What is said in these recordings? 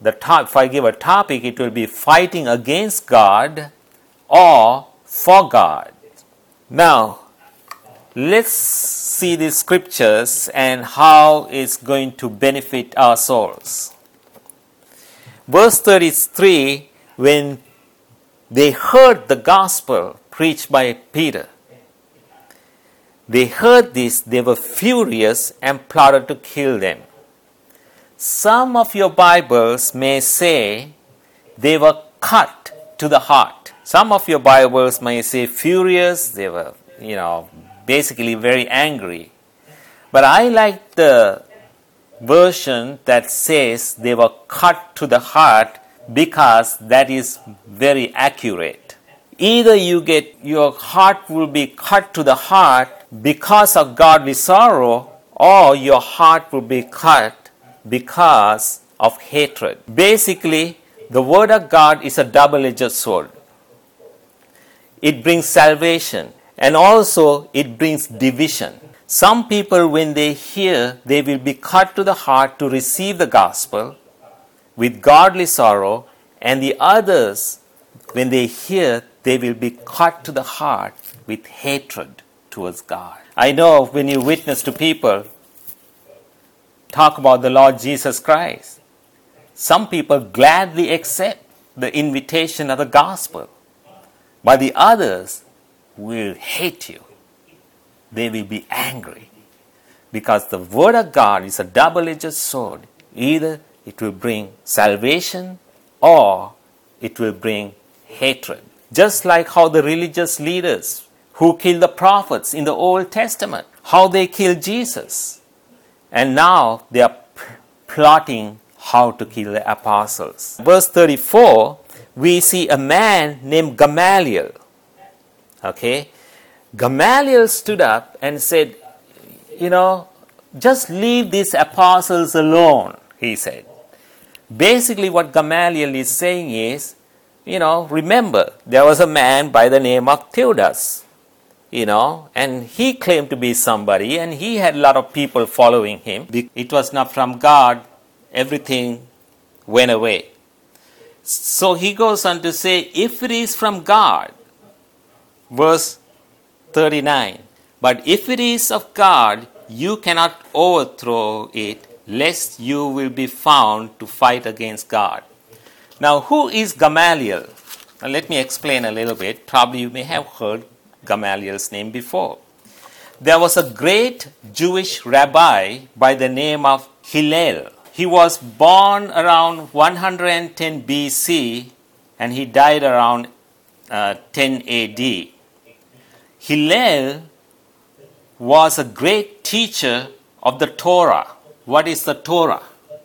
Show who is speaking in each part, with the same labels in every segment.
Speaker 1: if I give a topic, it will be fighting against God or for God. Now, let's see the scriptures and how it's going to benefit our souls. Verse 33, when they heard the gospel preached by Peter, they heard this, they were furious and plotted to kill them. Some of your Bibles may say they were cut to the heart. Some of your Bibles may say furious, they were, basically very angry. But I like the version that says they were cut to the heart because that is very accurate. Either your heart will be cut to the heart because of godly sorrow, or your heart will be cut because of hatred. Basically, the Word of God is a double-edged sword. It brings salvation and also it brings division. Some people, when they hear, they will be cut to the heart to receive the gospel with godly sorrow, and the others, when they hear, they will be cut to the heart with hatred towards God. I know when you witness to people, talk about the Lord Jesus Christ, some people gladly accept the invitation of the gospel, but the others will hate you. They will be angry because the Word of God is a double-edged sword. Either it will bring salvation or it will bring hatred. Just like how the religious leaders who killed the prophets in the Old Testament, how they killed Jesus. And now they are plotting how to kill the apostles. Verse 34, we see a man named Gamaliel. Okay? Gamaliel stood up and said, just leave these apostles alone, he said. Basically what Gamaliel is saying is, remember, there was a man by the name of Theudas, and he claimed to be somebody, and he had a lot of people following him. It was not from God, everything went away. So he goes on to say, if it is from God, verse 39, but if it is of God, you cannot overthrow it, lest you will be found to fight against God. Now, who is Gamaliel? Now, let me explain a little bit. Probably you may have heard Gamaliel's name before. There was a great Jewish rabbi by the name of Hillel. He was born around 110 BC and he died around 10 AD. Hillel was a great teacher of the Torah. What is the Torah?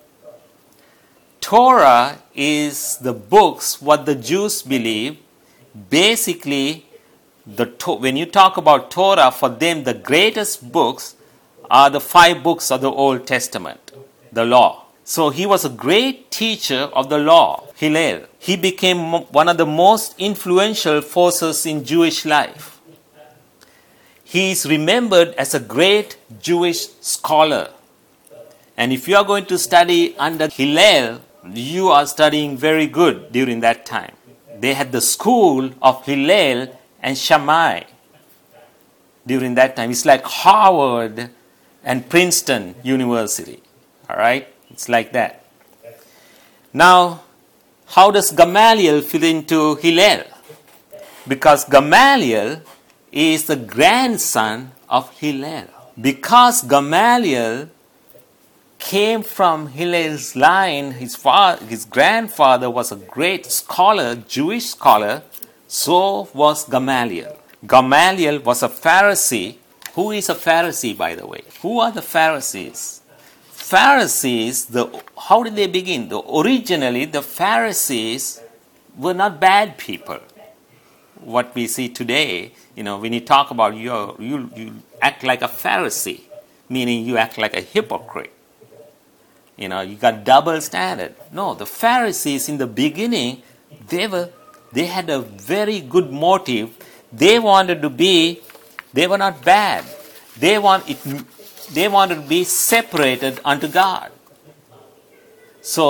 Speaker 1: Torah is the books, what the Jews believe. Basically, when you talk about Torah, for them the greatest books are the 5 books of the Old Testament, the law. So he was a great teacher of the law, Hillel. He became one of the most influential forces in Jewish life. He is remembered as a great Jewish scholar. And if you are going to study under Hillel, you are studying very good during that time. They had the school of Hillel and Shammai during that time. It's like Harvard and Princeton University. All right? It's like that. Now, how does Gamaliel fit into Hillel? Because Gamaliel is the grandson of Hillel. Because Gamaliel came from Hillel's line, his grandfather was a great scholar, Jewish scholar, so was Gamaliel. Gamaliel was a Pharisee. Who is a Pharisee, by the way? Who are the Pharisees? Pharisees, how did they begin? Originally, the Pharisees were not bad people. What we see today, when you talk about you act like a Pharisee, meaning you act like a hypocrite. You got double standard. No, the Pharisees in the beginning, they had a very good motive. They wanted to be, they were not bad. They wanted to be separated unto God. So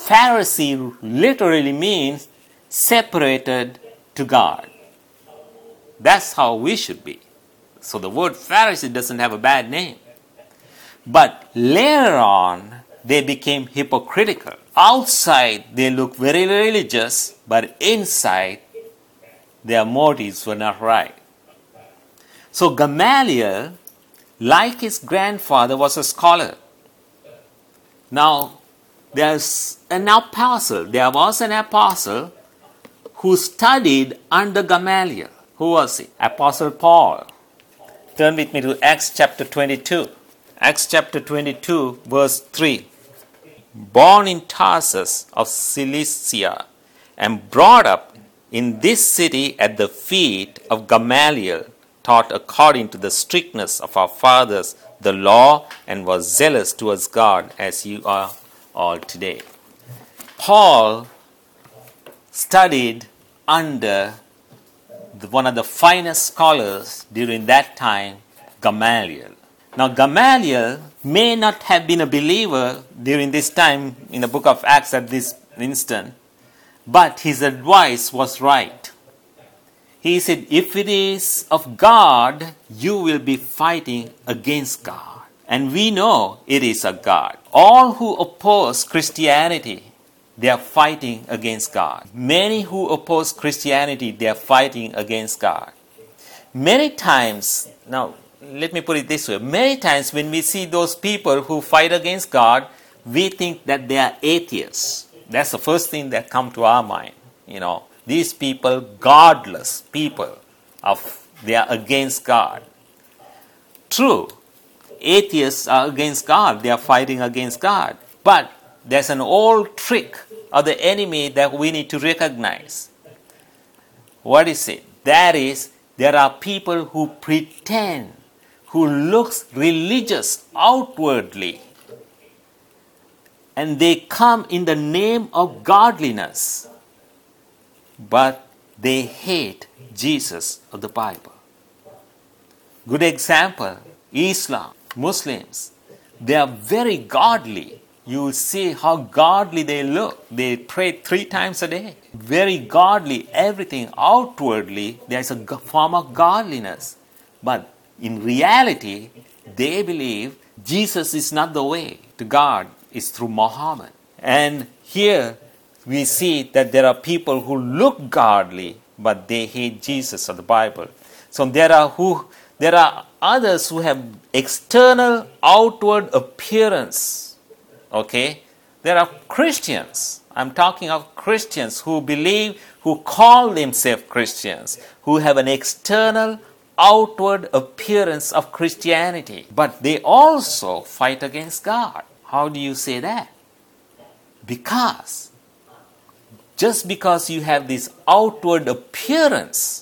Speaker 1: Pharisee literally means separated to God. That's how we should be. So the word Pharisee doesn't have a bad name. But later on, they became hypocritical. Outside, they look very religious, but inside, their motives were not right. So Gamaliel, like his grandfather, was a scholar. Now, there's an apostle. There was an apostle who studied under Gamaliel. Who was he? Apostle Paul. Turn with me to Acts chapter 22. Acts chapter 22, verse 3. Born in Tarsus of Cilicia and brought up in this city at the feet of Gamaliel, taught according to the strictness of our fathers the law, and was zealous towards God as you are all today. Paul studied under one of the finest scholars during that time, Gamaliel. Now, Gamaliel may not have been a believer during this time in the book of Acts at this instant, but his advice was right. He said, if it is of God, you will be fighting against God. And we know it is of God. All who oppose Christianity, they are fighting against God. Many who oppose Christianity, they are fighting against God. Many times, now let me put it this way, many times when we see those people who fight against God, we think that they are atheists. That's the first thing that comes to our mind. These people, godless people, they are against God. True, atheists are against God. They are fighting against God. But there's an old trick of the enemy that we need to recognize. What is it? That is, there are people who pretend, who looks religious outwardly, and they come in the name of godliness, but they hate Jesus of the Bible. Good example, Islam, Muslims. They are very godly. You will see how godly they look. They pray 3 times a day. Very godly, everything outwardly, there's a form of godliness. But in reality, they believe Jesus is not the way to God, it's through Muhammad. And here we see that there are people who look godly, but they hate Jesus of the Bible. So there are others who have external, outward appearance. Okay? There are Christians. I'm talking of Christians who believe, who call themselves Christians, who have an external, outward appearance of Christianity. But they also fight against God. How do you say that? Because just because you have this outward appearance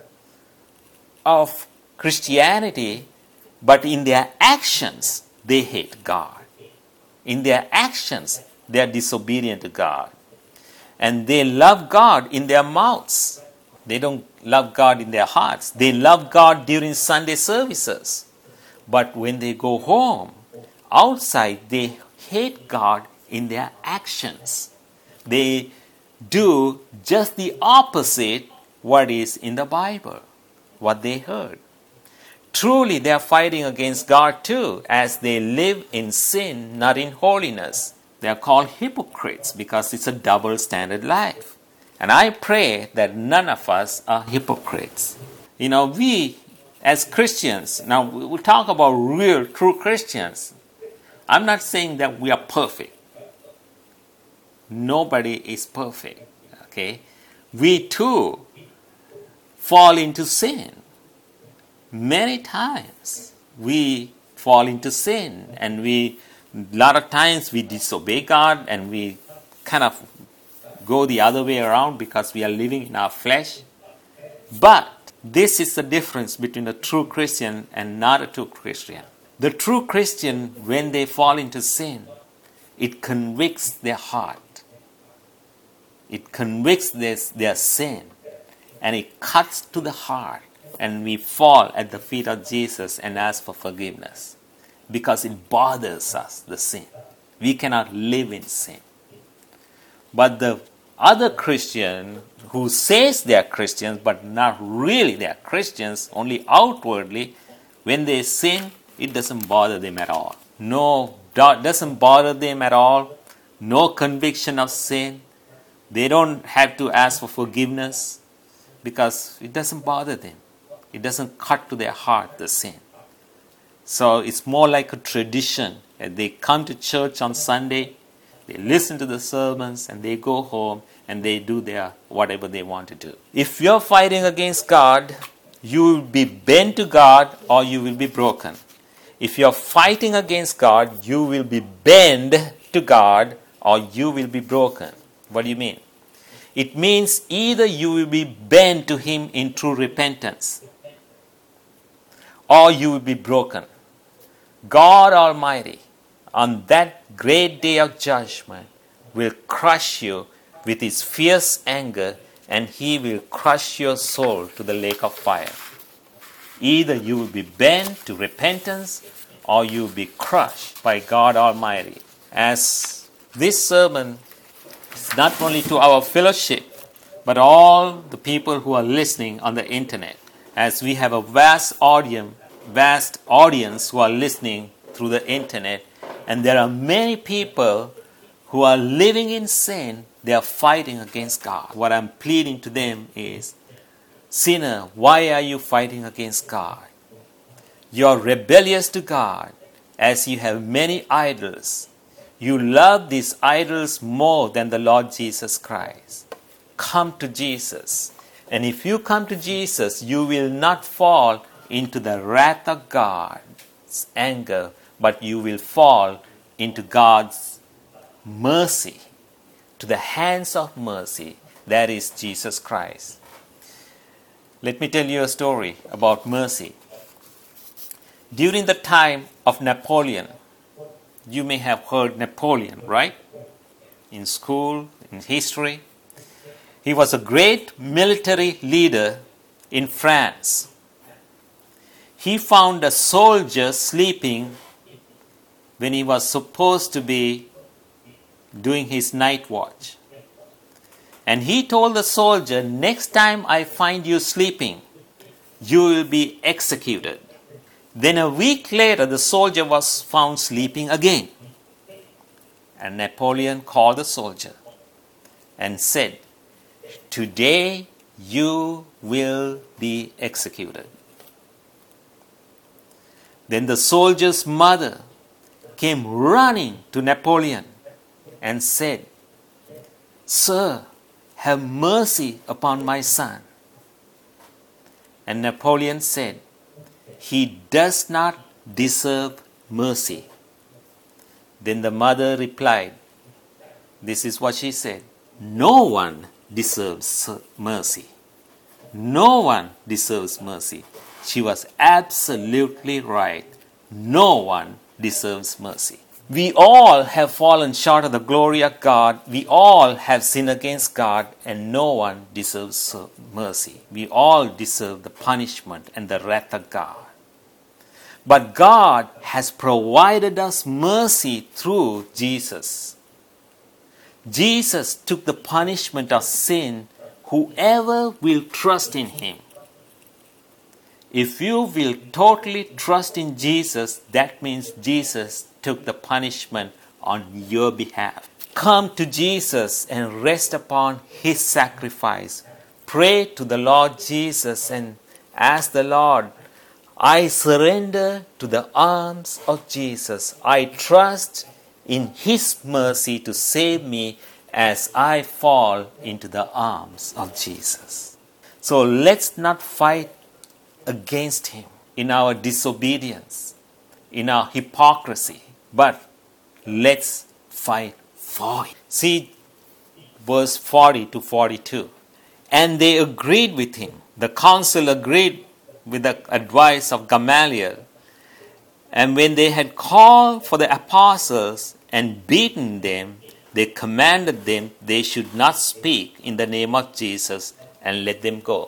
Speaker 1: of Christianity, but in their actions, they hate God. In their actions, they are disobedient to God. And they love God in their mouths. They don't love God in their hearts. They love God during Sunday services. But when they go home, outside, they hate God in their actions. They do just the opposite what is in the Bible, what they heard. Truly, they are fighting against God too, as they live in sin, not in holiness. They are called hypocrites because it's a double standard life. And I pray that none of us are hypocrites. We as Christians, now we'll talk about real, true Christians. I'm not saying that we are perfect. Nobody is perfect. Okay? We too fall into sin. Many times we fall into sin, and a lot of times we disobey God, and we kind of go the other way around because we are living in our flesh. But this is the difference between a true Christian and not a true Christian. The true Christian, when they fall into sin, it convicts their heart. It convicts their sin, and it cuts to the heart. And we fall at the feet of Jesus and ask for forgiveness because it bothers us, the sin. We cannot live in sin. But the other Christian who says they are Christians but not really they are Christians, only outwardly, when they sin, it doesn't bother them at all. No, doesn't bother them at all. No conviction of sin. They don't have to ask for forgiveness because it doesn't bother them. It doesn't cut to their heart, the sin. So it's more like a tradition. They come to church on Sunday, they listen to the sermons, and they go home and they do their whatever they want to do. If you're fighting against God, you will be bent to God or you will be broken. If you're fighting against God, you will be bent to God or you will be broken. What do you mean? It means either you will be bent to Him in true repentance or you will be broken. God Almighty, on that great day of judgment, will crush you with His fierce anger, and He will crush your soul to the lake of fire. Either you will be bent to repentance or you will be crushed by God Almighty. As this sermon is not only to our fellowship, but all the people who are listening on the internet, as we have a vast audience who are listening through the internet, and there are many people who are living in sin. They are fighting against God. What I'm pleading to them is, sinner, why are you fighting against God? You are rebellious to God as you have many idols. You love these idols more than the Lord Jesus Christ. Come to Jesus. And if you come to Jesus, you will not fall into the wrath of God's anger, but you will fall into God's mercy, to the hands of mercy, that is Jesus Christ. Let me tell you a story about mercy. During the time of Napoleon, you may have heard Napoleon, right? In school, in history. He was a great military leader in France. He found a soldier sleeping when he was supposed to be doing his night watch. And he told the soldier, next time I find you sleeping, you will be executed. Then a week later, the soldier was found sleeping again. And Napoleon called the soldier and said, today you will be executed. Then the soldier's mother came running to Napoleon and said, Sir, have mercy upon my son. And Napoleon said, he does not deserve mercy. Then the mother replied, this is what she said, no one deserves mercy. No one deserves mercy. She was absolutely right. No one deserves mercy. We all have fallen short of the glory of God. We all have sinned against God, and no one deserves mercy. We all deserve the punishment and the wrath of God. But God has provided us mercy through Jesus. Jesus took the punishment of sin. Whoever will trust in Him. If you will totally trust in Jesus, that means Jesus took the punishment on your behalf. Come to Jesus and rest upon His sacrifice. Pray to the Lord Jesus and ask the Lord, I surrender to the arms of Jesus. I trust in His mercy to save me as I fall into the arms of Jesus. So let's not fight against Him in our disobedience, in our hypocrisy, but let's fight for Him. See verse 40 to 42. And they agreed with him. The council agreed with the advice of Gamaliel. And when they had called for the apostles and beaten them, they commanded them they should not speak in the name of Jesus and let them go.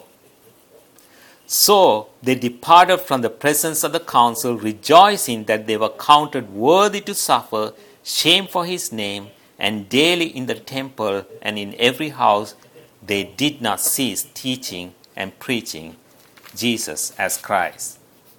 Speaker 1: So they departed from the presence of the council, rejoicing that they were counted worthy to suffer shame for His name. and daily in the temple and in every house they did not cease teaching and preaching Jesus as Christ.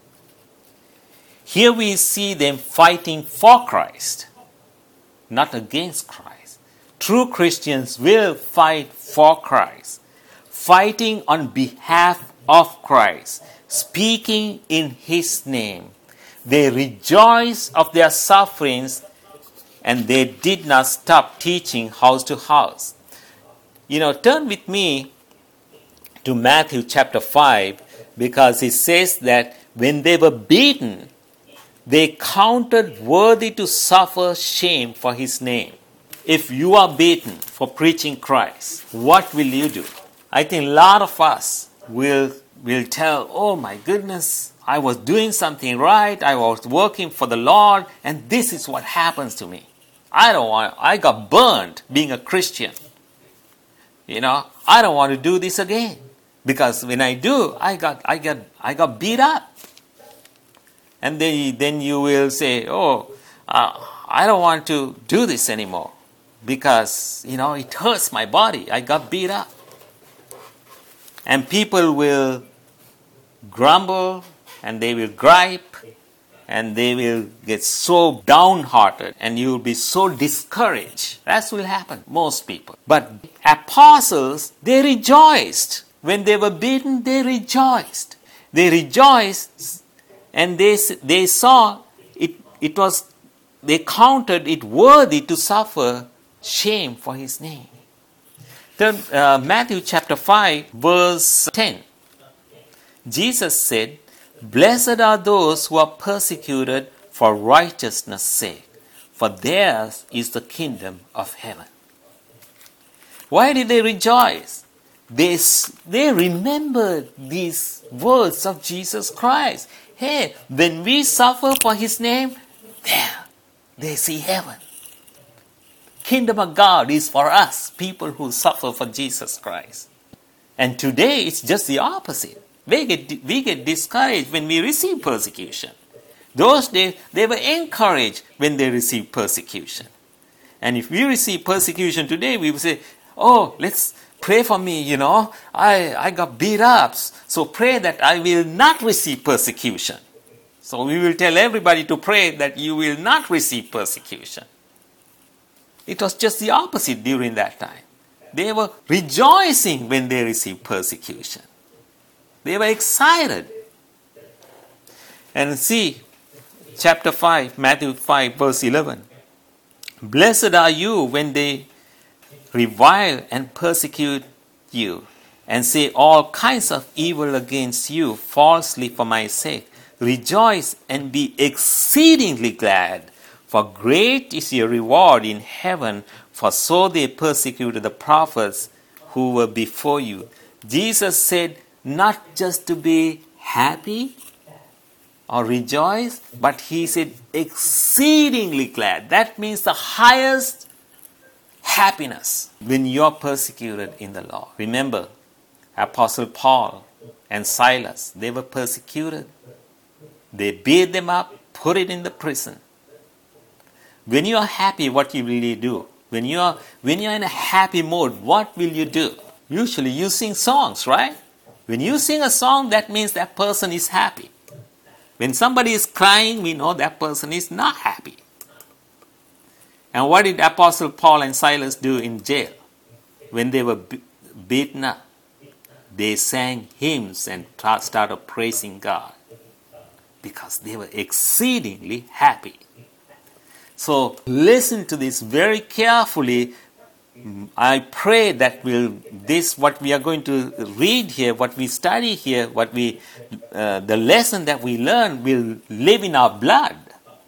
Speaker 1: Here we see them fighting for Christ, not against Christ. True Christians will fight for Christ, fighting on behalf of Christ, speaking in His name. They rejoice of their sufferings, and they did not stop teaching house to house. Turn with me to Matthew chapter 5, because it says that when they were beaten, they counted worthy to suffer shame for His name. If you are beaten for preaching Christ, what will you do? I think a lot of us will tell, oh my goodness, I was doing something right, I was working for the Lord, and this is what happens to me. I got burned being a Christian. I don't want to do this again. Because when I do, I got beat up. And then you will say, I don't want to do this anymore. Because, it hurts my body. I got beat up. And people will grumble, and they will gripe, and they will get so downhearted, and you will be so discouraged. That will happen, most people. But apostles, they rejoiced. When they were beaten, they rejoiced. They rejoiced, and they saw it was, they counted it worthy to suffer shame for His name. Then Matthew chapter 5, verse 10. Jesus said, "Blessed are those who are persecuted for righteousness' sake, for theirs is the kingdom of heaven." Why did they rejoice? They remembered these words of Jesus Christ. Hey, when we suffer for His name, there they see heaven. Kingdom of God is for us, people who suffer for Jesus Christ. And today it's just the opposite. We get discouraged when we receive persecution. Those days, they were encouraged when they received persecution. And if we receive persecution today, we will say, let's pray for me, I got beat up. So pray that I will not receive persecution. So we will tell everybody to pray that you will not receive persecution. It was just the opposite during that time. They were rejoicing when they received persecution. They were excited. And see, chapter 5, Matthew 5, verse 11. "Blessed are you when they revile and persecute you, and say all kinds of evil against you falsely for my sake. Rejoice and be exceedingly glad, for great is your reward in heaven, for so they persecuted the prophets who were before you." Jesus said not just to be happy or rejoice, but He said exceedingly glad. That means the highest happiness when you're persecuted in the Lord. Remember, Apostle Paul and Silas, they were persecuted. They beat them up, put it in the prison. When you are happy, what will you do? When you're in a happy mode, what will you do? Usually you sing songs, right? When you sing a song, that means that person is happy. When somebody is crying, we know that person is not happy. And what did Apostle Paul and Silas do in jail? When they were beaten up, they sang hymns and started praising God because they were exceedingly happy. So listen to this very carefully. I pray that what we are going to read here, what we study here, the lesson that we learn will live in our blood.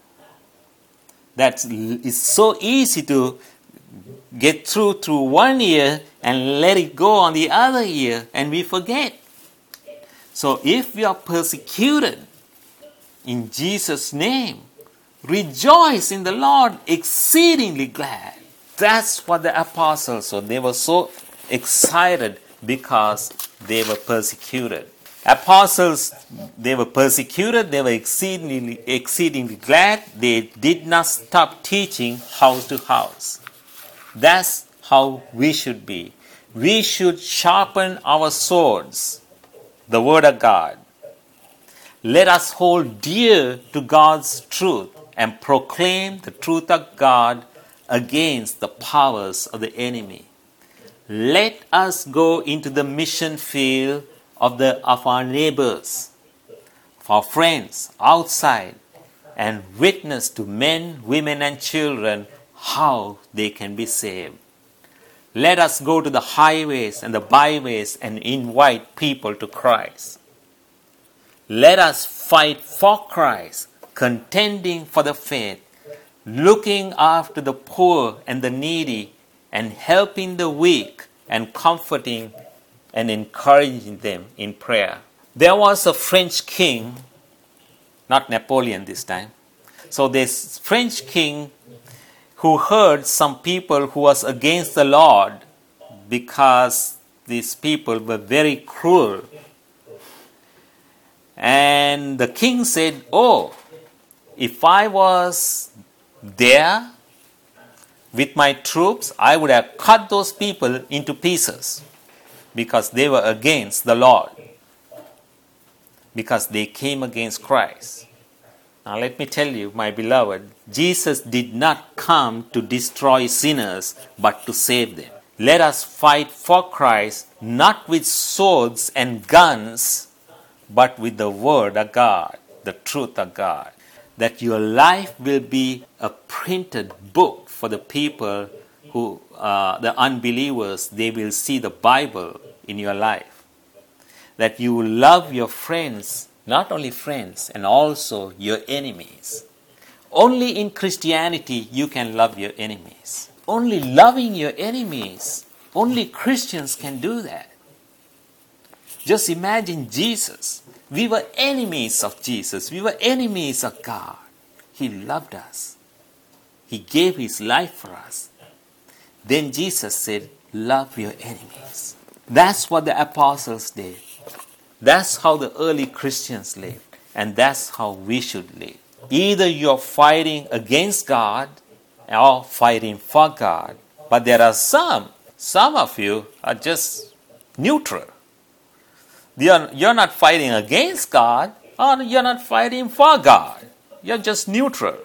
Speaker 1: It's so easy to get through 1 year and let it go on the other year, and we forget. So if we are persecuted in Jesus' name, rejoice in the Lord, exceedingly glad. That's what the apostles, so they were so excited because they were persecuted. Apostles, they were persecuted, they were exceedingly glad. They did not stop teaching house to house. That's how we should be. We should sharpen our swords, the Word of God. Let us hold dear to God's truth and proclaim the truth of God against the powers of the enemy. Let us go into the mission field of our neighbors, of our friends outside, and witness to men, women, and children how they can be saved. Let us go to the highways and the byways and invite people to Christ. Let us fight for Christ, contending for the faith, looking after the poor and the needy, and helping the weak and comforting and encouraging them in prayer. There was a French king, not Napoleon this time. So this French king who heard some people who was against the Lord because these people were very cruel. And the king said, "Oh, if I was there with my troops, I would have cut those people into pieces because they were against the Lord, because they came against Christ." Now let me tell you, my beloved, Jesus did not come to destroy sinners, but to save them. Let us fight for Christ, not with swords and guns, but with the Word of God, the truth of God. That your life will be a printed book for the people who, the unbelievers, they will see the Bible in your life. That you will love your friends, not only friends, and also your enemies. Only in Christianity you can love your enemies. Only loving your enemies, only Christians can do that. Just imagine Jesus. We were enemies of Jesus. We were enemies of God. He loved us. He gave His life for us. Then Jesus said, "Love your enemies." That's what the apostles did. That's how the early Christians lived. And that's how we should live. Either you're fighting against God or fighting for God. But there are some of you are just neutral. You're not fighting against God, or you're not fighting for God. You're just neutral.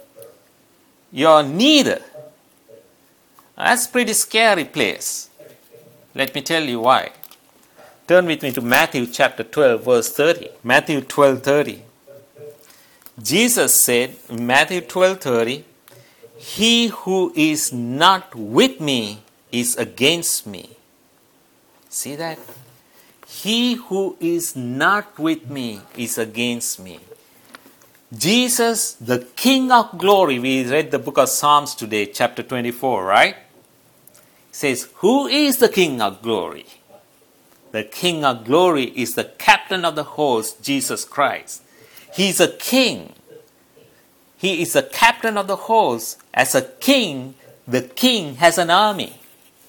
Speaker 1: You're neither. That's a pretty scary place. Let me tell you why. Turn with me to Matthew chapter 12, verse 30. Matthew 12:30. Jesus said in Matthew 12:30, "He who is not with me is against me." See that? He who is not with me is against me. Jesus, the King of glory, we read the book of Psalms today, chapter 24, right? It says, who is the King of glory? The King of glory is the captain of the host, Jesus Christ. He's a king. He is a captain of the host. As a king, the king has an army.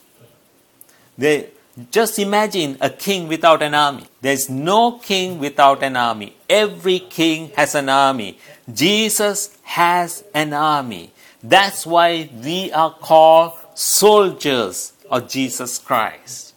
Speaker 1: Just imagine a king without an army. There's no king without an army. Every king has an army. Jesus has an army. That's why we are called soldiers of Jesus Christ.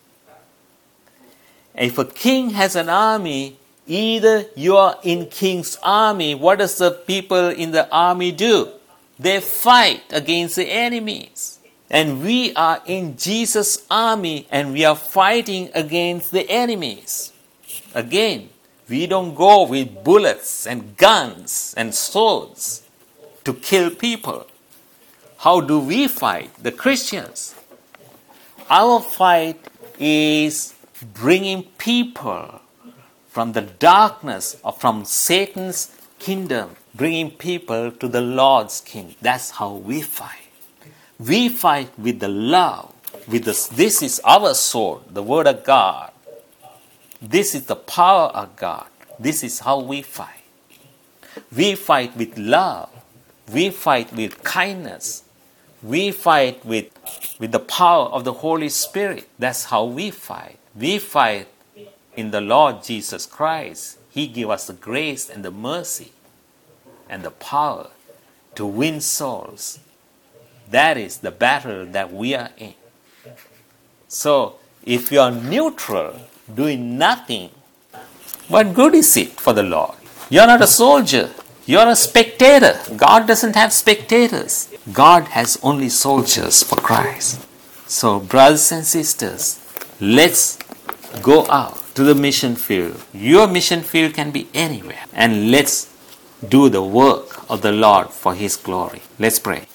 Speaker 1: If a king has an army, either you are in king's army, what does the people in the army do? They fight against the enemies. And we are in Jesus' army and we are fighting against the enemies. Again, we don't go with bullets and guns and swords to kill people. How do we fight? The Christians. Our fight is bringing people from the darkness or from Satan's kingdom, bringing people to the Lord's kingdom. That's how we fight. We fight with the love. This is our sword, the Word of God. This is the power of God. This is how we fight. We fight with love. We fight with kindness. We fight with the power of the Holy Spirit. That's how we fight. We fight in the Lord Jesus Christ. He gave us the grace and the mercy and the power to win souls. That is the battle that we are in. So, if you are neutral, doing nothing, what good is it for the Lord? You're not a soldier. You're a spectator. God doesn't have spectators. God has only soldiers for Christ. So, brothers and sisters, let's go out to the mission field. Your mission field can be anywhere. And let's do the work of the Lord for His glory. Let's pray.